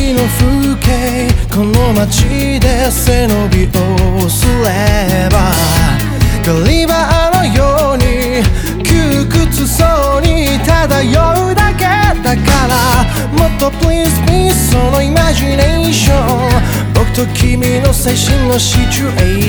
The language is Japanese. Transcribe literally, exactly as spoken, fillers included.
日の風景この街で背伸びをすればガリバーのように窮屈そうに漂うだけだからもっと Please be そのイマジネーション僕と君の最新のシチュエー